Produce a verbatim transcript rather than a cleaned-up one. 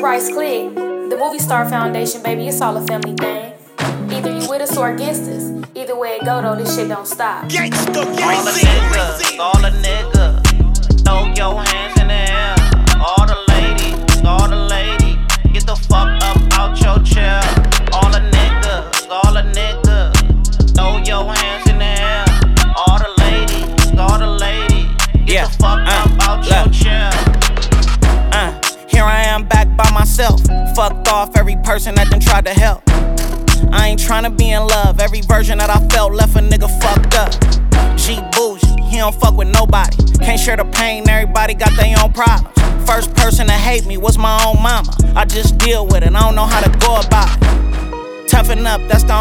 Price Click, the Movie Star Foundation, baby, it's all a family thing. Either you with us or against us. Either way it go though, this shit don't stop. Gangsta, all a nigga, all a nigga, throw your hands in the air. All the ladies, all the ladies, get the fuck up out your chair. All a nigga, all a nigga, throw your hands in the air. All the ladies, all the ladies, get yeah, the fuck uh, up out look. your chair. Uh, here I am back by myself. Fucked off every person that done tried to help. I ain't tryna be in love. Every version that I felt left a nigga fucked up. G bougie, he don't fuck with nobody. Can't share the pain, everybody got their own problems. First person to hate me was my own mama. I just deal with it, I don't know how to go about it. Toughen up, that's the